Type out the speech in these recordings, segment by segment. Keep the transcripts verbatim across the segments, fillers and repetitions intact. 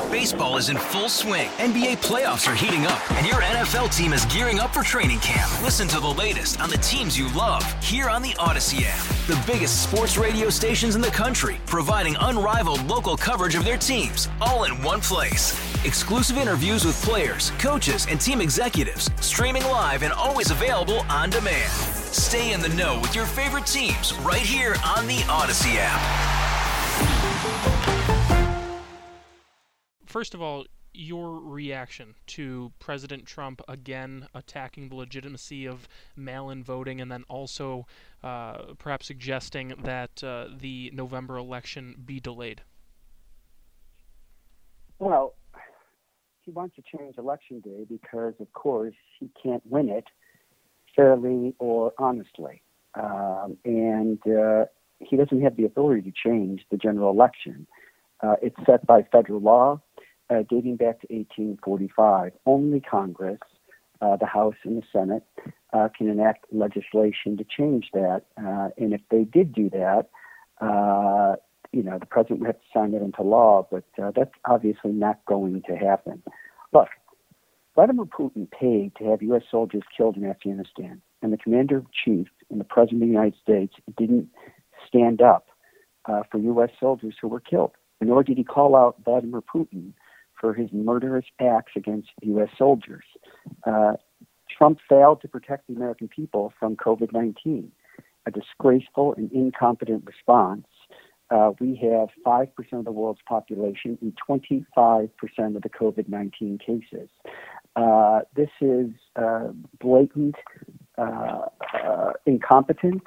Baseball is in full swing. N B A playoffs are heating up, and your N F L team is gearing up for training camp. Listen to the latest on the teams you love here on the Odyssey app. The biggest sports radio stations in the country, providing unrivaled local coverage of their teams, all in one place. Exclusive interviews with players, coaches, and team executives, streaming live and always available on demand. Stay in the know with your favorite teams right here on the Odyssey app. First of all, your reaction to President Trump again attacking the legitimacy of mail-in voting, and then also uh, perhaps suggesting that uh, the November election be delayed? Well, he wants to change Election Day because, of course, he can't win it fairly or honestly. Um, and uh, he doesn't have the authority to change the general election. Uh, it's set by federal law. Uh, dating back to eighteen forty-five. Only Congress, uh, the House and the Senate, uh, can enact legislation to change that. Uh, and if they did do that, uh, you know, the president would have to sign it into law, but uh, that's obviously not going to happen. Look, Vladimir Putin paid to have U S soldiers killed in Afghanistan, and the commander-in-chief and the president of the United States didn't stand up uh, for U S soldiers who were killed, nor did he call out Vladimir Putin for his murderous acts against U S soldiers. Uh, Trump failed to protect the American people from COVID nineteen, a disgraceful and incompetent response. Uh, we have five percent of the world's population and twenty-five percent of the COVID nineteen cases. Uh, this is uh, blatant uh, uh, incompetence.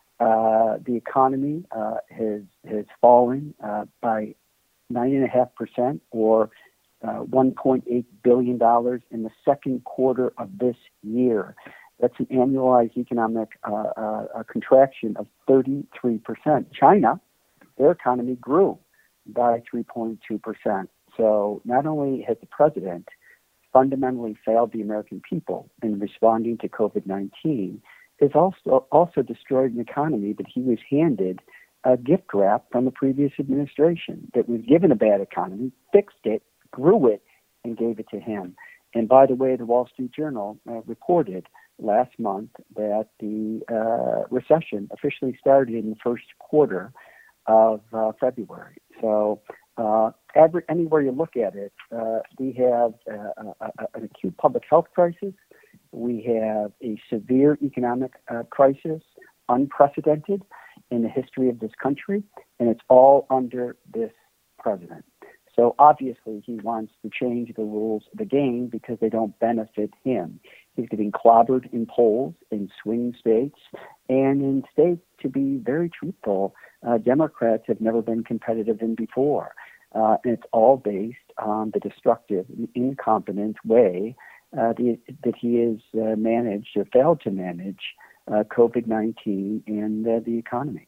Uh, the economy uh, has, has fallen uh, by nine point five percent, or Uh, one point eight billion dollars in the second quarter of this year. That's an annualized economic uh, uh, a contraction of thirty-three percent. China, their economy grew by three point two percent. So not only has the president fundamentally failed the American people in responding to COVID nineteen, it's also, also destroyed an economy that he was handed a gift wrap from the previous administration, that was given a bad economy, fixed it, grew it, and gave it to him. And by the way, the Wall Street Journal uh, reported last month that the uh, recession officially started in the first quarter of uh, February. So uh, every, anywhere you look at it, uh, we have uh, a, a, an acute public health crisis. We have a severe economic uh, crisis, unprecedented in the history of this country, and it's all under this president. So obviously he wants to change the rules of the game because they don't benefit him. He's getting clobbered in polls in swing states, and in states, to be very truthful, uh, Democrats have never been competitive in before. Uh, and it's all based on the destructive, incompetent way uh, the, that he has uh, managed or failed to manage uh, COVID nineteen and uh, the economy.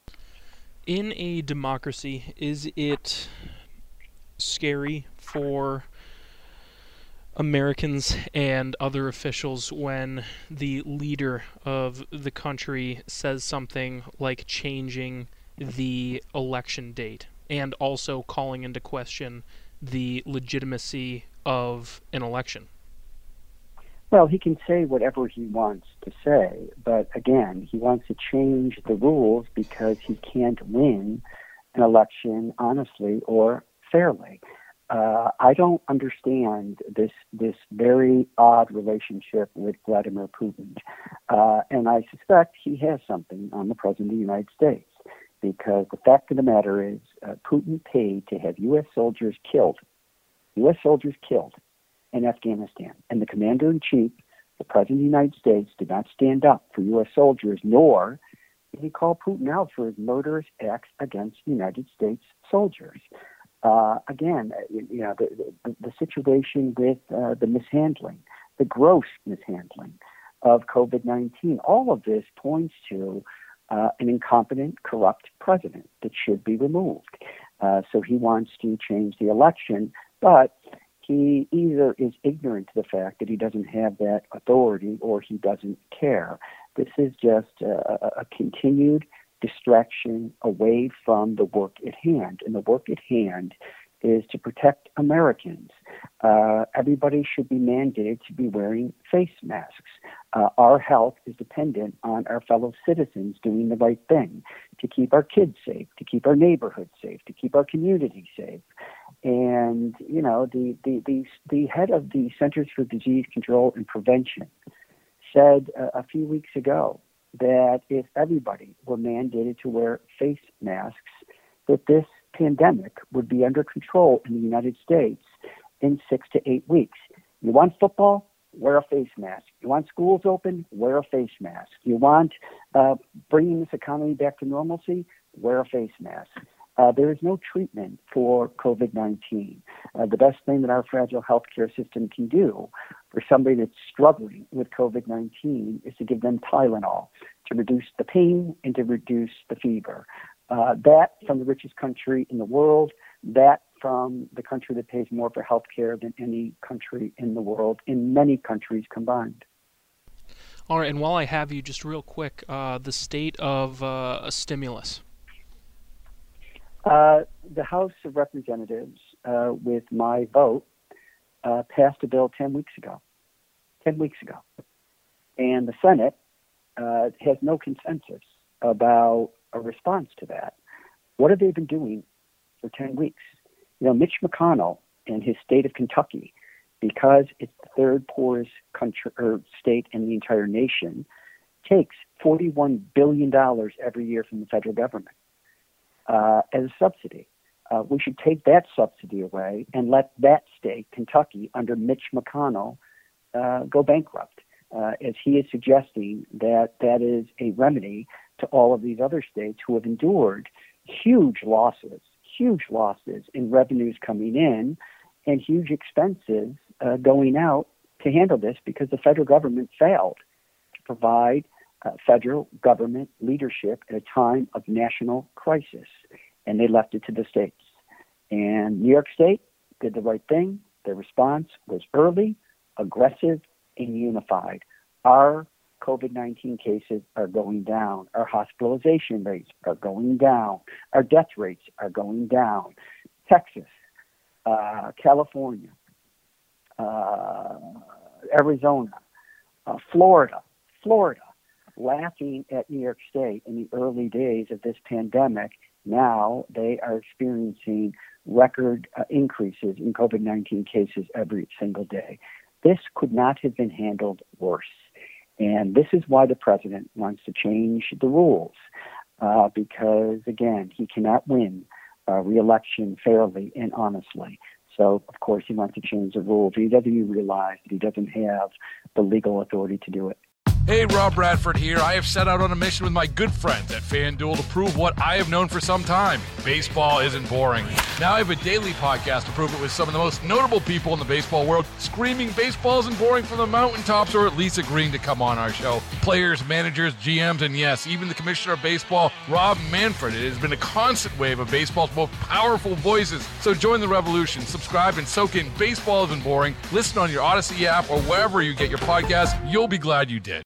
In a democracy, is it scary for Americans and other officials when the leader of the country says something like changing the election date and also calling into question the legitimacy of an election? Well, he can say whatever he wants to say, but again, he wants to change the rules because he can't win an election honestly or fairly. Uh, I don't understand this this very odd relationship with Vladimir Putin, uh, and I suspect he has something on the President of the United States, because the fact of the matter is uh, Putin paid to have U S soldiers killed, U S soldiers killed in Afghanistan, and the Commander-in-Chief, the President of the United States, did not stand up for U S soldiers, nor did he call Putin out for his murderous acts against United States soldiers. Uh, again, you know, the, the, the situation with uh, the mishandling, the gross mishandling of COVID nineteen, all of this points to uh, an incompetent, corrupt president that should be removed. Uh, so he wants to change the election, but he either is ignorant to the fact that he doesn't have that authority or he doesn't care. This is just a, a continued distraction away from the work at hand. And the work at hand is to protect Americans. Uh, everybody should be mandated to be wearing face masks. Uh, our health is dependent on our fellow citizens doing the right thing to keep our kids safe, to keep our neighborhoods safe, to keep our community safe. And, you know, the, the, the, the head of the Centers for Disease Control and Prevention said uh, a few weeks ago that if everybody were mandated to wear face masks, that this pandemic would be under control in the United States in six to eight weeks. You want football? Wear a face mask. You want schools open? Wear a face mask. You want uh, bringing this economy back to normalcy? Wear a face mask. Uh, there is no treatment for COVID nineteen. Uh, the best thing that our fragile healthcare system can do for somebody that's struggling with COVID nineteen is to give them Tylenol to reduce the pain and to reduce the fever. Uh, that from the richest country in the world, that from the country that pays more for health care than any country in the world, in many countries combined. All right, and while I have you, just real quick, uh, the state of uh, a stimulus. Uh, the House of Representatives, uh, with my vote, uh, passed a bill ten weeks ago. ten weeks ago. And the Senate uh, has no consensus about a response to that. What have they been doing for ten weeks? You know, Mitch McConnell and his state of Kentucky, because it's the third poorest country or state in the entire nation, takes forty-one billion dollars every year from the federal government uh, as a subsidy. Uh, we should take that subsidy away and let that state, Kentucky, under Mitch McConnell, uh, go bankrupt, uh, as he is suggesting that that is a remedy to all of these other states who have endured huge losses, huge losses in revenues coming in and huge expenses uh, going out to handle this because the federal government failed to provide uh, federal government leadership at a time of national crisis, and they left it to the states. And New York State did the right thing. Their response was early, aggressive, and unified. Our COVID nineteen cases are going down. Our hospitalization rates are going down. Our death rates are going down. Texas, uh, California, uh, Arizona, uh, Florida, Florida, laughing at New York State in the early days of this pandemic. Now they are experiencing record uh, increases in COVID nineteen cases every single day. This could not have been handled worse. And this is why the president wants to change the rules, uh, because, again, he cannot win uh, re-election fairly and honestly. So, of course, he wants to change the rules. He doesn't even realize that he doesn't have the legal authority to do it. Hey, Rob Bradford here. I have set out on a mission with my good friends at FanDuel to prove what I have known for some time. Baseball isn't boring. Now I have a daily podcast to prove it with some of the most notable people in the baseball world, screaming baseball isn't boring from the mountaintops, or at least agreeing to come on our show. Players, managers, G Ms, and yes, even the commissioner of baseball, Rob Manfred. It has been a constant wave of baseball's most powerful voices. So join the revolution. Subscribe and soak in Baseball Isn't Boring. Listen on your Odyssey app or wherever you get your podcasts. You'll be glad you did.